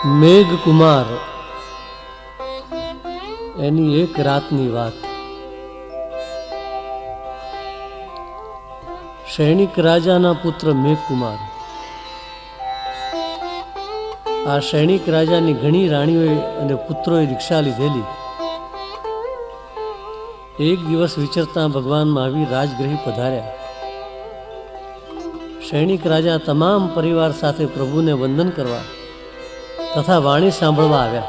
મેઘકુમાર એની એક રાતની વાત। સૈનિક રાજાના પુત્ર મેઘકુમાર। આ સૈનિક રાજાની ઘણી રાણીઓએ અને પુત્રોએ દીક્ષા લીધેલી। એક દિવસ વિચરતા ભગવાન મહાવીર રાજગૃહી પધાર્યા। સૈનિક રાજા તમામ પરિવાર સાથે પ્રભુને વંદન કરવા તથા વાણી સાંભળવા આવ્યા।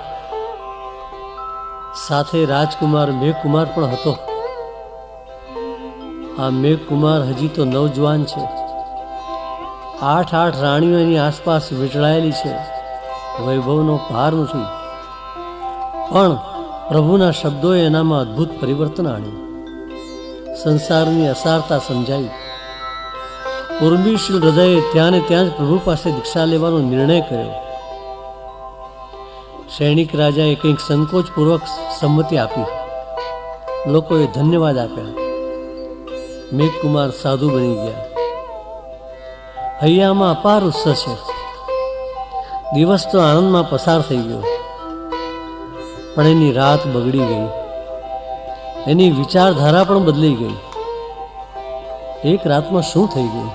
સાથે રાજકુમાર મેઘકુમાર પણ હતો। આ મેઘકુમાર હજી તો નવજવાન છે। 8 રાણીઓ એની આસપાસ વીંટળાયેલી છે। વૈભવનો પાર નથી, પણ પ્રભુના શબ્દોએ એનામાં અદ્ભુત પરિવર્તન આણ્યું। સંસારની અસારતા સમજાઈ। ઉર્મિશીલ હૃદયે ત્યાં ને ત્યાં જ પ્રભુ પાસે દીક્ષા લેવાનો નિર્ણય કર્યો। સૈનિક રાજાએ કંઈક સંકોચપૂર્વક સંમતિ આપી। લોકોએ ધન્યવાદ આપ્યા। મેઘકુમાર સાધુ બની ગયા। હૈયામાં અપાર ઉત્સાહ છે। દિવસ તો આનંદમાં પસાર થઈ ગયો, પણ એની રાત બગડી ગઈ। એની વિચારધારા પણ બદલાઈ ગઈ। એક રાતમાં શું થઈ ગયું?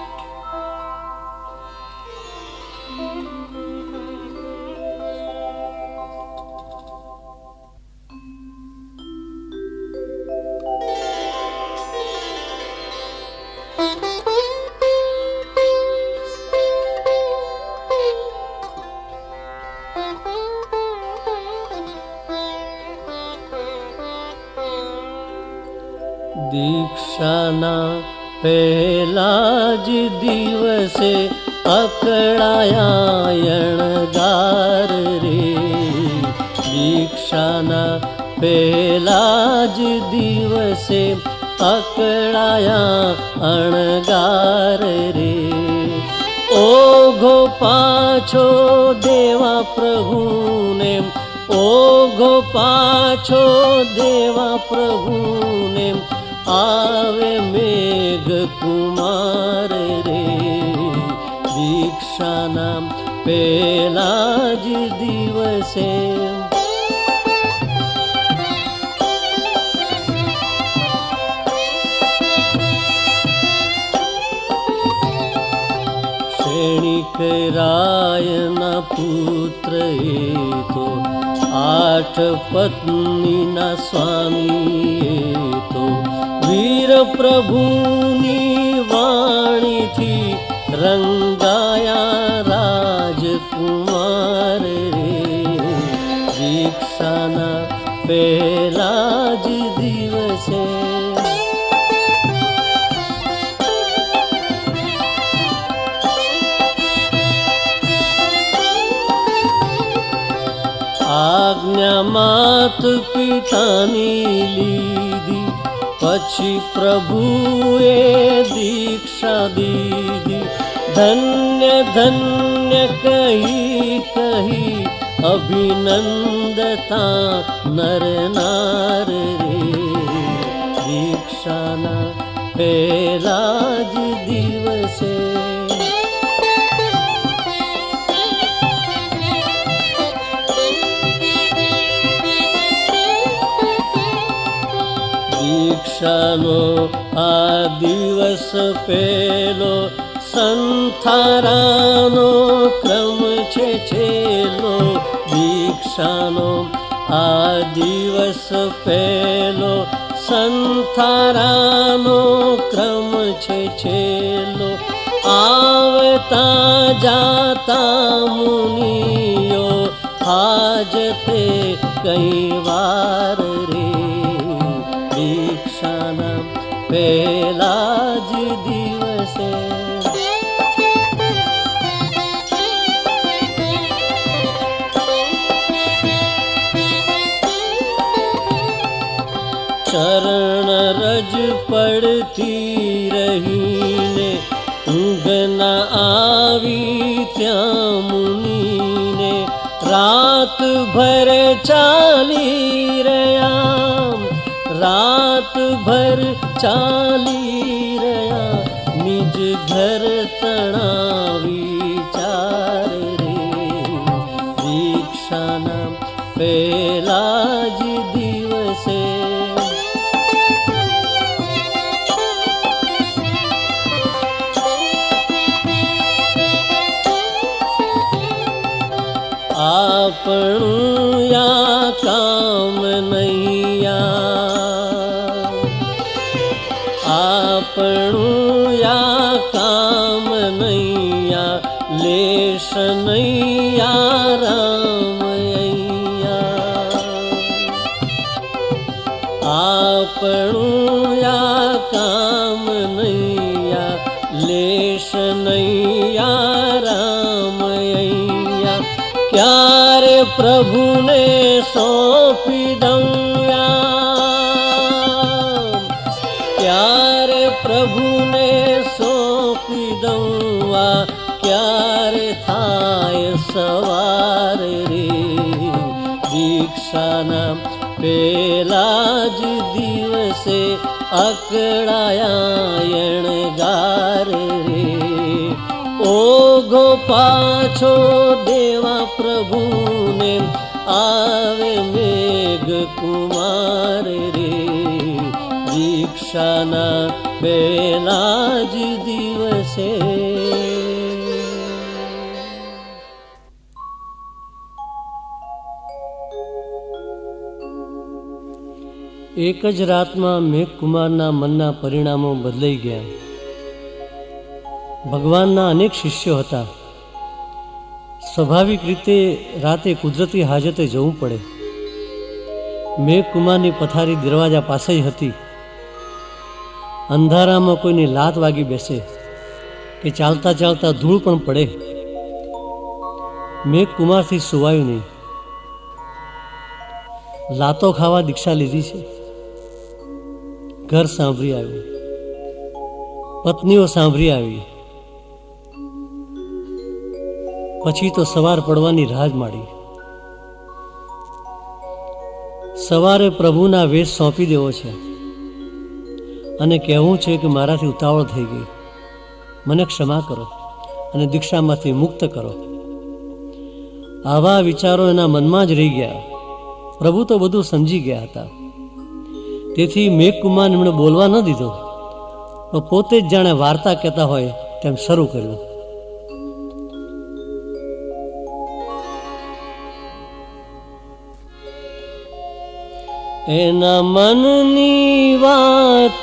दीक्षाना पहला ज दिवसे अकड़ाया यणगार रे। दीक्षाना पहला ज दिवसे अकड़ाया अणगार रे। ओघो पाछो देवा प्रभुने, ओघो पाछो देवा प्रभुने, आवे मेघकुमार रे। दीक्षाना पहला ज दिवसे सैनिक रायना पुत्र तो 8 पत्नीना स्वामी तो वीर प्रभुनी वाणी थी रंगाया राजकुमार रे। दीक्षाना पहला ज दिवसे आज्ञा मात पितानी लीधी, पछी प्रभुए दीक्षा दीदी। धन्य धन्य कही कही अभिनंदता नर नार रे। दीक्षाना पहला ज दिवसे दीक्षानो आ दिवस पेलो संथारानो क्रम छे छेलो। दीक्षानो आ दिवस पेलो संथारानो क्रम छे छेलो। आवता जाता मुनियो हाजते कई वार रे। दीक्षाना पहला ज दिवसे चरण रज पड़ती रही ने, ऊँघ न आवी त्या मुनि ने। रात भर चाली रया, रात भर चाली रया, निज घर तणा विचार रे। આપણું યા કામ નૈયા, આપણું યા કામ નૈયા, લેશ નૈયા રામ અહીંયા, આપણું યા કામ નૈયા, લેશ નૈયા રામ અહીંયા, ક્યારે પ્રભુને સોંપી દઉં, ક્યારે પ્રભુને સોંપી દઉં, ક્યારે થાય સવાર રે, દીક્ષાના પેલા જ દિવસે અકળાયા એણગાર રે, ઓઘો પાછો દેવા પ્રભુને આવે મેઘ કુમાર રે, દીક્ષાના પેલા જ દિવસે. એક જ રાતમાં મેઘકુમારના મનના પરિણામો બદલાઈ ગયા. ભગવાનના અનેક શિષ્યો હતા. સ્વાભાવિક રીતે રાતે કુદરતી હાજતે જવું પડે. મેઘકુમારની પથારી દરવાજા પાસે જ હતી. અંધારામાં કોઈની લાત વાગી બેસે કે ચાલતા ચાલતા ધૂળ પણ પડે, મેઘકુમારથી સુવાયું નહીં. લાતો ખાવા દીક્ષા લીધી છે. ઘર સાંભળી આવ્યું, પત્નીઓ સાંભળી આવી. પછી તો સવાર પડવાની રાહ જ માંડી. સવારે પ્રભુના વેશ સોંપી દેવો છે અને કહેવું છે કે મારાથી ઉતાવળ થઈ ગઈ, મને ક્ષમા કરો અને દીક્ષામાંથી મુક્ત કરો. આવા વિચારો એના મનમાં જ રહી ગયા. પ્રભુ તો બધું સમજી ગયા હતા. તેથી મેઘકુમારને એમણે બોલવા ન દીધો, પણ પોતે જ જાણે વાર્તા કહેતા હોય તેમ શરૂ કર્યું. એના મનની વાત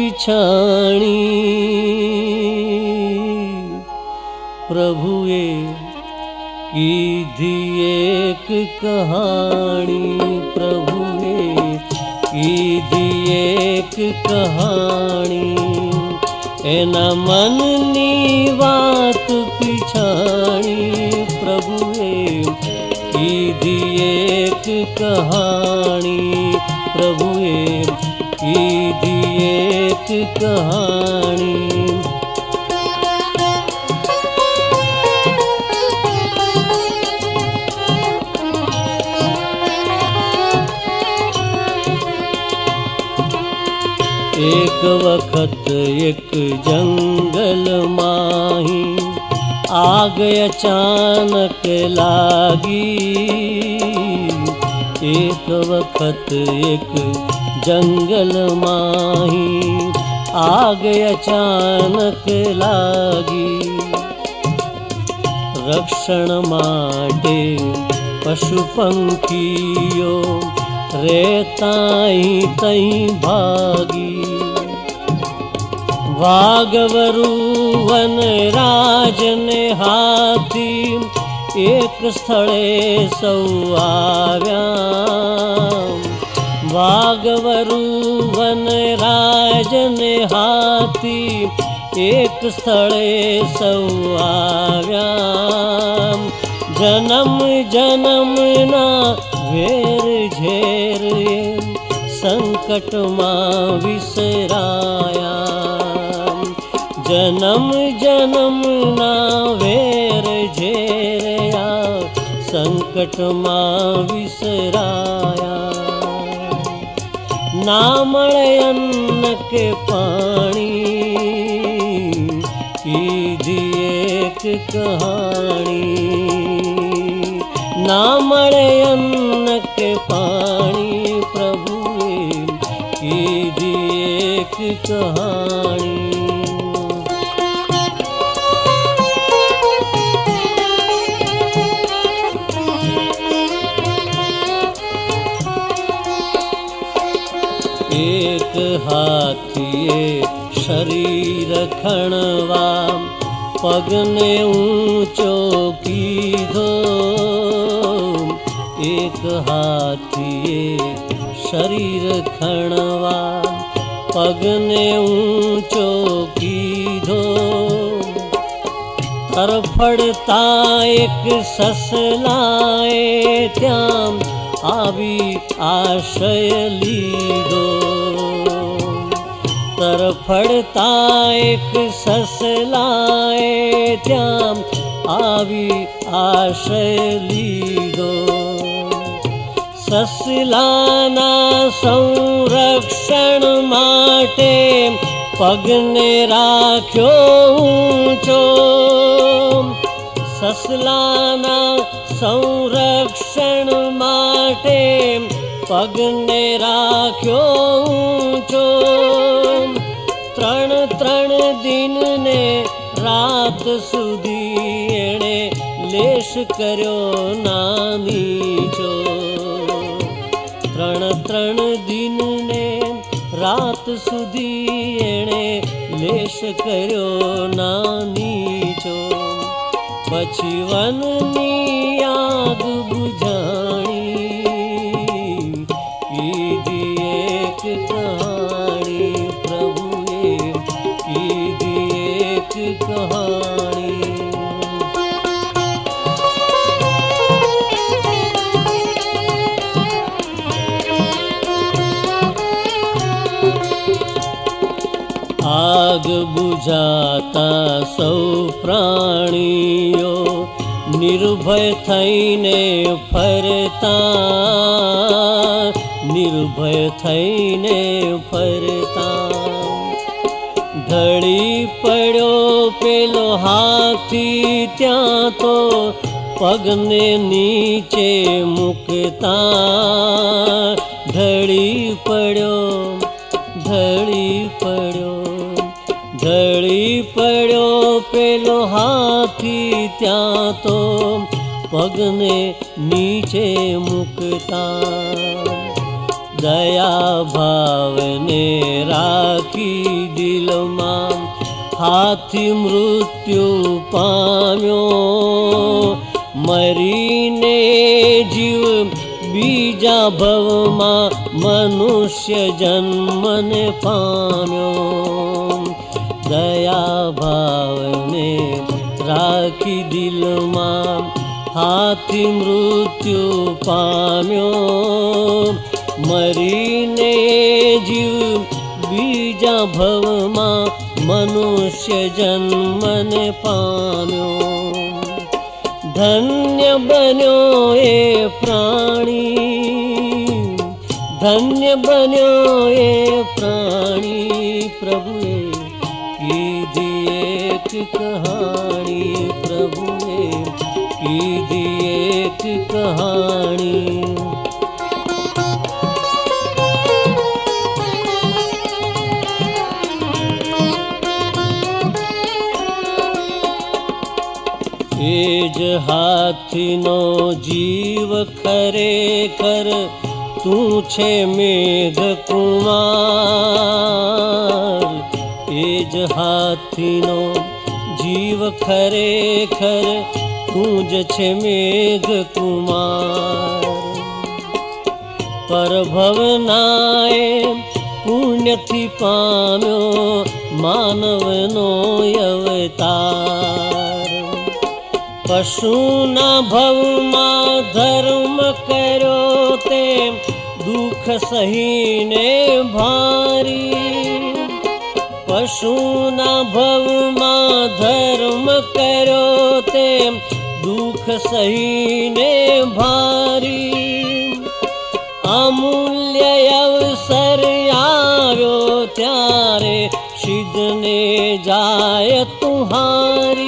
પીછાણી પ્રભુએ કીધી એક કહાણી, પ્રભુએ કીધી એક કહાણી. એના મનની વાત પીછાણી પ્રભુએ કીધી એક કહાણી, પ્રભુએ કીધી એક કહાણી. એક વખત એક જંગલમાં આગ અચાનક લાગી. એક વખત એક જંગલમાં આગ અચાનક લાગી. રક્ષણ માટે પશુ પંખીઓ રેતા તઈ ભાગી. વાઘવરુ વનરાજને હાથી એક સ્થળે સૌ આવ્યા. વાઘવરુ વનરાજને હાથી એક સ્થળે સૌ આવ્યા. જન્મ જન્મના વેર ઝેર સંકટમાં વિસરાયા. જન્મ જન્મના વેર ઝેર સંકટમાં વિસરાયા. ના મળે અન્ન કે પાણી કીધી એક કહાણી. ના મળે અન્ન કે પાણી પ્રભુએ કીધી એક કહાણી. हाथीए शरीर खणवा पगने ऊंचो कीधो। एक हाथीए शरीर खणवा पगने ऊंचो कीधो। तरफड़ता एक ससलाए त्यां आवी आश्रय लीधो। तरफड़ता एक ससलाए त्यां आवी आश्रय लीधो। ससलाना संरक्षण माटे पगने राख्यो ऊंचो। ससलाना संरक्षण माटे पगने राख्यो ऊंचो। त्रण दिन ने रात सुधी एणे लेश कर्यो ना नीचो। त्रण दिन ने रात सुधी एणे लेश कर्यो ना नीचो। पछी वननी आग बुझाणी कीधी एक कहानी प्रभुए कीधी एक कहानी। आग बुझाता सौ प्राणीओ निर्भय थईने फरता। निर्भय थईने फरता। ढળી પડ્યો પેલો હાથી ત્યાં તો પગને નીચે મૂકતા। ઢળી પડ્યો ઢળી પડ્યો ઢળી પડ્યો પેલો હાથી ત્યાં તો પગને નીચે મૂકતા। दया भावने राखी दिलमा हाथी मृत्यु पाम्यो। मरीने जीव बीजा भवमा मनुष्य जन्मने पाम्यो। दया भावने राखी दिलमा हाथी मृत्यु पाम्यो। मरीने जीव बीजा भवमा मनुष्य जन्मने पाम्यो। धन्य बन्यो ए प्राणी धन्य बन्यो ए प्राणी प्रभुए कीधी एक कहानी प्रभुए कीधी एक कहानी। एज हाथीनो जीव खरेखर तू छे मेघ कुमार। एज हाथीनो जीव खरेखर तू ज छे मेघ कुमार। पर भवनाए पुण्य थी पाम्यो मानवनो अवतार। पशुना भवमा धर्म कर्यो ते दुख सहीने भारी। पशुना भवमा धर्म कर्यो ते दुख सहीने भारी। अमूल्य अवसर आव्यो त्यारे सिद्धने जाय तुम्हारी।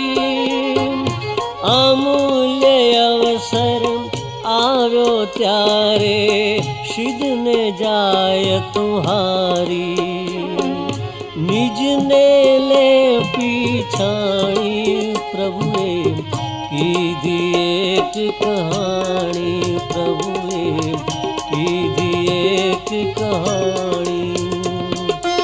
अमूल्य अवसर आव्यो त्यारे सिद्धने जाय तुम्हारी। निज ने ले पीछाणी प्रभुए कीधी एक कहानी प्रभुए कीधी एक कहानी।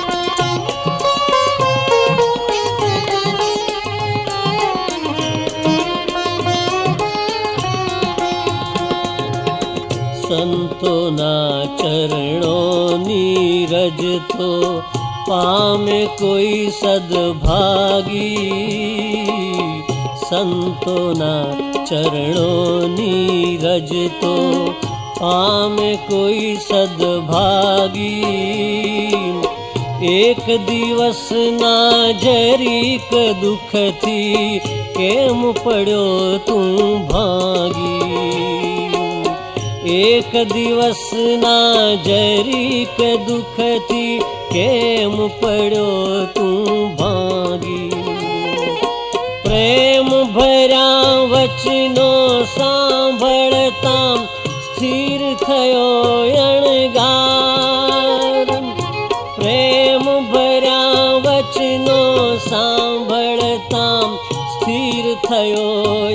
સંતોના ચરણોની રજ તો પામે કોઈ સદભાગી. સંતોના ચરણોની રજ તો પામે કોઈ સદભાગી. એક દિવસના જરીક દુઃખથી કેમ પડ્યો તું ભાગી. એક દિવસના જરીક દુઃખથી કેમ પડ્યો તું ભાગી. પ્રેમ ભર્યા વચનો સાંભળતા સ્થિર થયો અણગાર. પ્રેમ ભર્યા વચનો સાંભળતા સ્થિર થયો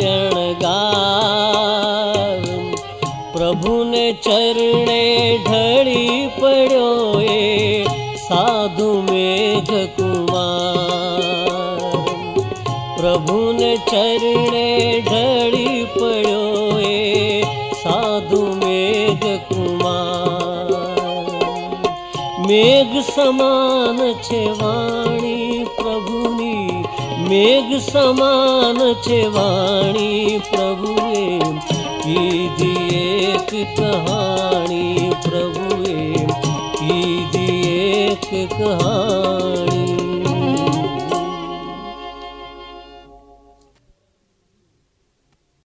અણગાર. પ્રભુને ચરણે ઢળી પડ્યો એ સાધુ મેઘકુમાર. પ્રભુને ચરણે ઢળી પડ્યો એ સાધુ મેઘકુમાર. મેઘ સમાન છે વાણી પ્રભુની, મેઘ સમાન છે વાણી પ્રભુએ કીધી એક કહાણી. પ્રભુએ કીધી એક કહાણી.